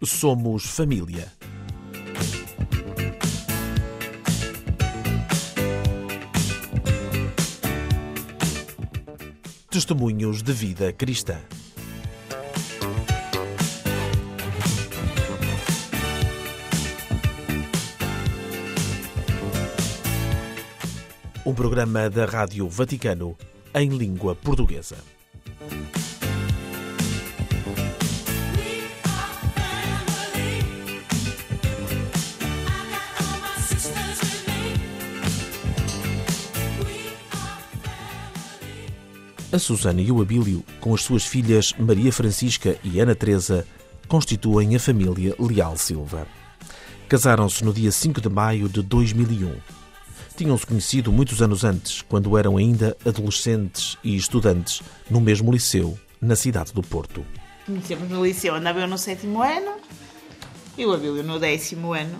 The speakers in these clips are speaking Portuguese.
Somos família. Testemunhos de vida cristã. Um programa da Rádio Vaticano em língua portuguesa. A Susana e o Abílio, com as suas filhas Maria Francisca e Ana Teresa, constituem a família Leal Silva. Casaram-se no dia 5 de maio de 2001. Tinham-se conhecido muitos anos antes, quando eram ainda adolescentes e estudantes, no mesmo liceu, na cidade do Porto. Conhecemos no liceu, andava eu no 7º ano e o Abílio no 10º ano.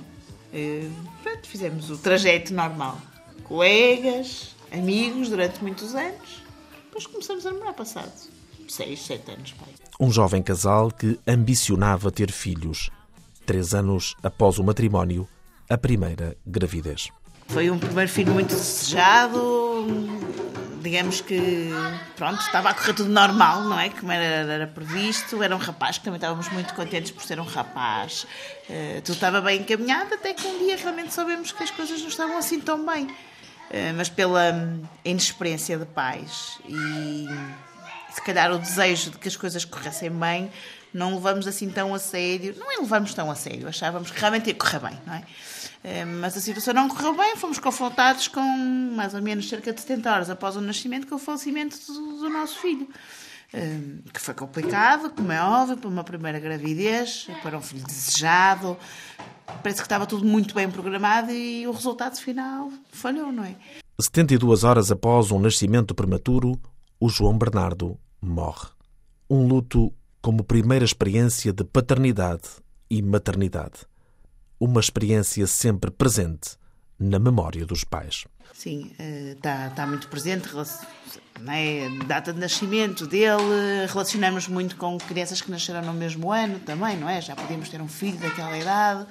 Fizemos o trajeto normal. Colegas, amigos, durante muitos anos. Depois começamos a namorar passado 6, 7 anos, pai. Um jovem casal que ambicionava ter filhos. 3 anos após o matrimónio, a primeira gravidez. Foi um primeiro filho muito desejado, digamos que, estava a correr tudo normal, não é? Como era previsto, era um rapaz, que também estávamos muito contentes por ser um rapaz. Tudo estava bem encaminhado, até que um dia realmente soubemos que as coisas não estavam assim tão bem. Mas pela inexperiência de pais e se calhar o desejo de que as coisas corressem bem, não levamos assim tão a sério. Não é levamos tão a sério, achávamos que realmente ia correr bem, não é? Mas a situação não correu bem, fomos confrontados com mais ou menos cerca de 70 horas após o nascimento, com o falecimento do nosso filho. Que foi complicado, como é óbvio, para uma primeira gravidez, para um filho desejado. Parece que estava tudo muito bem programado e o resultado final falhou, não é? 72 horas após um nascimento prematuro, o João Bernardo morre. Um luto como primeira experiência de paternidade e maternidade. Uma experiência sempre presente na memória dos pais. Sim, está muito presente, né? Data de nascimento dele, relacionamos muito com crianças que nasceram no mesmo ano também, não é? Já podíamos ter um filho daquela idade,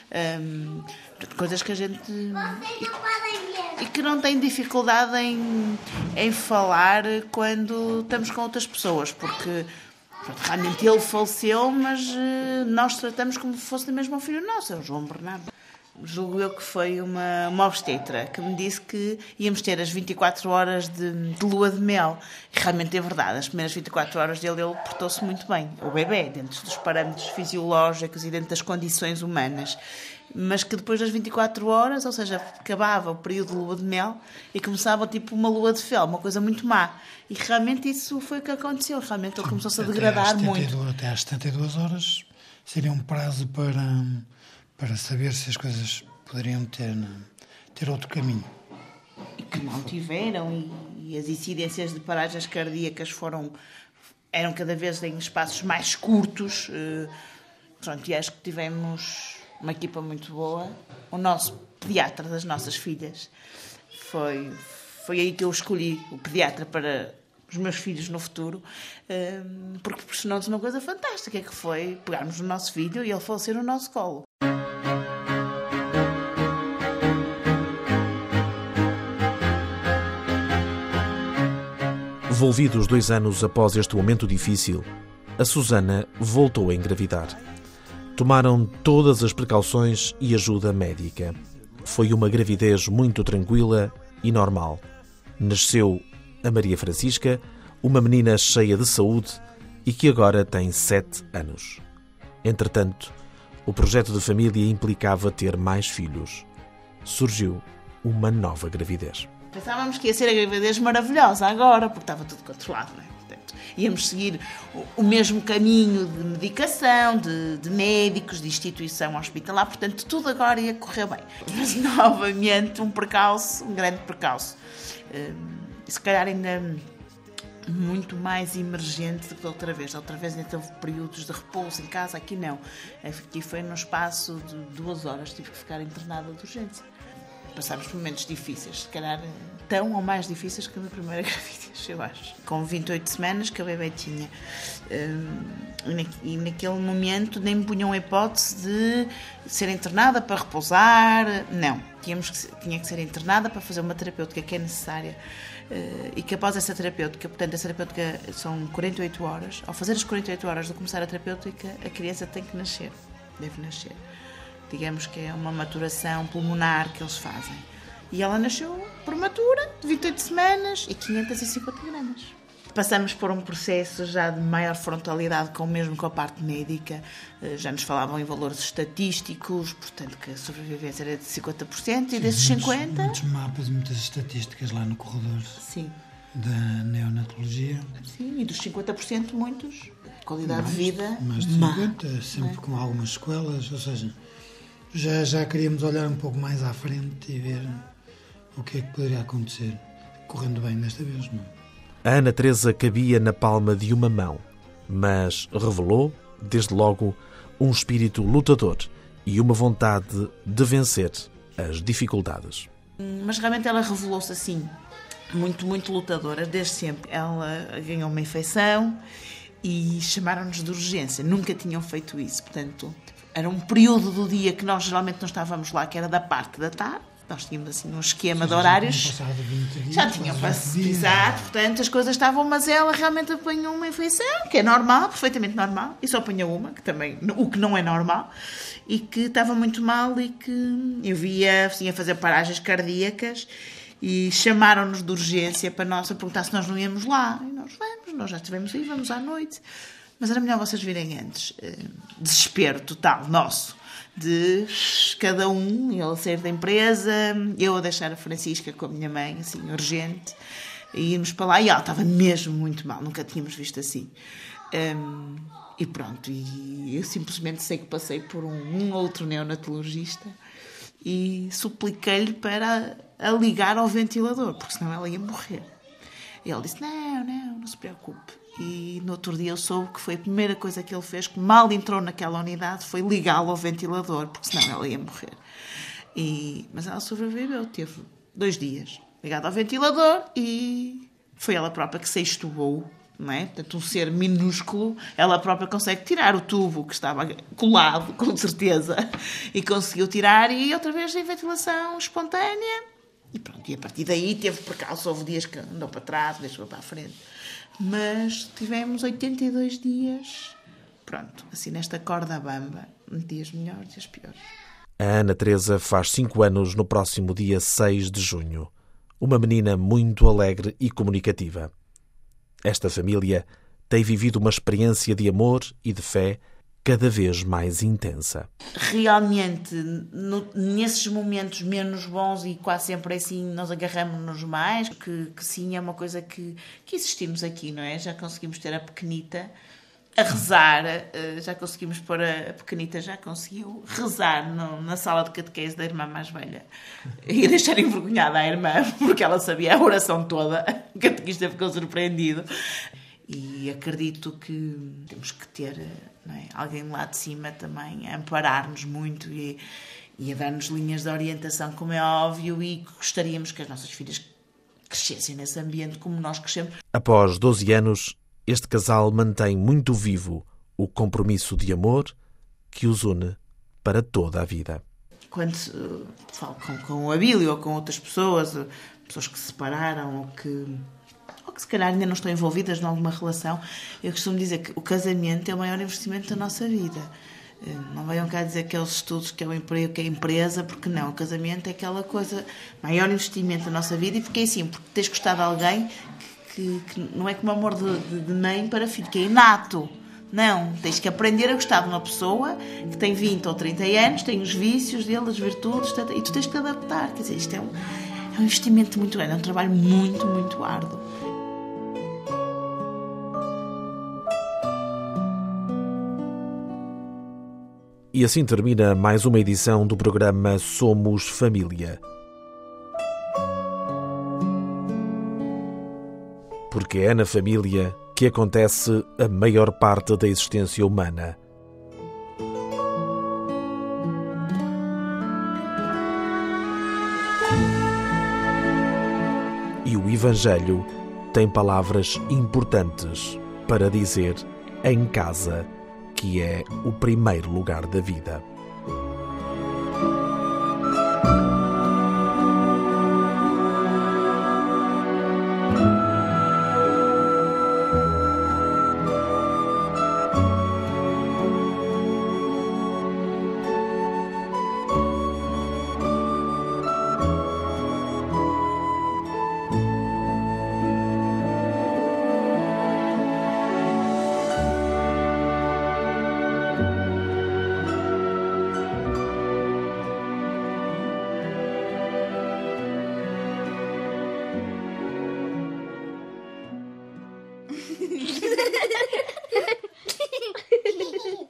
coisas que a gente... E que não tem dificuldade em falar quando estamos com outras pessoas, porque... realmente ele faleceu, mas nós tratamos como se fosse mesmo um filho nosso, é o João Bernardo. Julgo eu que foi uma obstetra que me disse que íamos ter as 24 horas de lua de mel. E realmente é verdade, as primeiras 24 horas dele ele portou-se muito bem. O bebê, dentro dos parâmetros fisiológicos e dentro das condições humanas. Mas que depois das 24 horas, ou seja, acabava o período de lua de mel e começava tipo uma lua de fel, uma coisa muito má. E realmente isso foi o que aconteceu. Realmente ele começou-se a degradar muito. Até às 72 horas seria um prazo para saber se as coisas poderiam ter outro caminho. E que não tiveram, e as incidências de paragens cardíacas eram cada vez em espaços mais curtos. E acho que tivemos uma equipa muito boa. O nosso pediatra das nossas filhas foi aí que eu escolhi o pediatra para os meus filhos no futuro, porque proporcionou-nos uma coisa fantástica, que foi pegarmos o nosso filho e ele falecer no nosso colo. Volvidos 2 anos após este momento difícil, a Susana voltou a engravidar. Tomaram todas as precauções e ajuda médica. Foi uma gravidez muito tranquila e normal. Nasceu a Maria Francisca, uma menina cheia de saúde e que agora tem 7 anos. Entretanto, o projeto de família implicava ter mais filhos. Surgiu uma nova gravidez. Pensávamos que ia ser a gravidez maravilhosa agora, porque estava tudo controlado, não é? Portanto, íamos seguir o mesmo caminho de medicação, de médicos, de instituição hospitalar, portanto, tudo agora ia correr bem. Mas, novamente, um grande percalço. Se calhar ainda muito mais emergente do que outra vez. Outra vez ainda teve períodos de repouso em casa, aqui não. Aqui foi num espaço de 2 horas, tive que ficar internada de urgência. passámos por momentos difíceis, se calhar tão ou mais difíceis que a minha primeira gravidez, eu acho. Com 28 semanas que a bebê tinha. E naquele momento nem me punham a hipótese de ser internada para repousar. Não, tinha que ser internada para fazer uma terapêutica que é necessária. E que após essa terapêutica, portanto, essa terapêutica são 48 horas. Ao fazer as 48 horas de começar a terapêutica, a criança tem que nascer, deve nascer. Digamos que é uma maturação pulmonar que eles fazem. E ela nasceu prematura, de 28 semanas e 550 gramas. Passamos por um processo já de maior frontalidade mesmo com a parte médica. Já nos falavam em valores estatísticos, portanto que a sobrevivência era de 50% e desses 50%... Muitos mapas, muitas estatísticas lá no corredor. Sim. Da neonatologia. Sim, e dos 50% muitos. Qualidade de vida... Mais de 50%, sempre com algumas sequelas, ou seja... Já queríamos olhar um pouco mais à frente e ver o que é que poderia acontecer, correndo bem desta vez, não? A Ana Teresa cabia na palma de uma mão, mas revelou, desde logo, um espírito lutador e uma vontade de vencer as dificuldades. Mas realmente ela revelou-se assim, muito, muito lutadora, desde sempre. Ela ganhou uma infecção e chamaram-nos de urgência, nunca tinham feito isso, portanto... Era um período do dia que nós geralmente não estávamos lá, que era da parte da tarde. Nós tínhamos assim um esquema de horários. Já tinham passado, exato, portanto as coisas estavam, mas ela realmente apanhou uma infecção, que é normal, perfeitamente normal, e só apanhou uma, que também, o que não é normal, e que estava muito mal e que eu via, assim, a fazer paragens cardíacas e chamaram-nos de urgência para nós a perguntar se nós não íamos lá. E nós já estivemos aí, vamos à noite. Mas era melhor vocês virem antes. Desespero total, nosso. De cada um, ele a sair da empresa, eu a deixar a Francisca com a minha mãe, assim, urgente, e irmos para lá. E ela estava mesmo muito mal, nunca tínhamos visto assim. E pronto, e eu simplesmente sei que passei por um outro neonatologista e supliquei-lhe para a ligar ao ventilador, porque senão ela ia morrer. E ele disse, não se preocupe. E no outro dia eu soube que foi a primeira coisa que ele fez, que mal entrou naquela unidade, foi ligá-lo ao ventilador, porque senão ela ia morrer. Mas ela sobreviveu, teve 2 dias ligada ao ventilador e foi ela própria que se extubou, não é? Portanto, um ser minúsculo, ela própria consegue tirar o tubo que estava colado, com certeza, e conseguiu tirar, e outra vez em ventilação espontânea. E pronto, e a partir daí teve percalço, houve dias que andou para trás, deixou para a frente. Mas tivemos 82 dias, pronto, assim nesta corda bamba, dias melhores, dias piores. A Ana Teresa faz 5 anos no próximo dia 6 de junho. Uma menina muito alegre e comunicativa. Esta família tem vivido uma experiência de amor e de fé cada vez mais intensa. Realmente, nesses momentos menos bons, e quase sempre assim, nós agarramos-nos mais, que sim, é uma coisa que existimos aqui, não é? Já conseguimos ter a pequenita a rezar, já conseguimos pôr a pequenita, já conseguiu rezar na sala de catequese da irmã mais velha. E deixar envergonhada a irmã, porque ela sabia a oração toda. O catequista ficou surpreendido. E acredito que temos que ter, não é, alguém lá de cima também a amparar-nos muito e a dar-nos linhas de orientação, como é óbvio, e gostaríamos que as nossas filhas crescessem nesse ambiente como nós crescemos. Após 12 anos, este casal mantém muito vivo o compromisso de amor que os une para toda a vida. Quando falo com o Abílio ou com outras pessoas que se separaram ou que se calhar ainda não estão envolvidas em alguma relação, eu costumo dizer que o casamento é o maior investimento da nossa vida. Não venham cá dizer aqueles estudos que é o emprego, que é a empresa, porque não, o casamento é aquela coisa, maior investimento da nossa vida, e porque é assim, porque tens gostado de alguém que não é como amor de mãe para filho, que é inato. Não, tens que aprender a gostar de uma pessoa que tem 20 ou 30 anos, tem os vícios dele, as virtudes, e tu tens que te adaptar. Quer dizer, isto é um investimento muito grande, é um trabalho muito, muito árduo. E assim termina mais uma edição do programa Somos Família. Porque é na família que acontece a maior parte da existência humana. Evangelho tem palavras importantes para dizer em casa, que é o primeiro lugar da vida.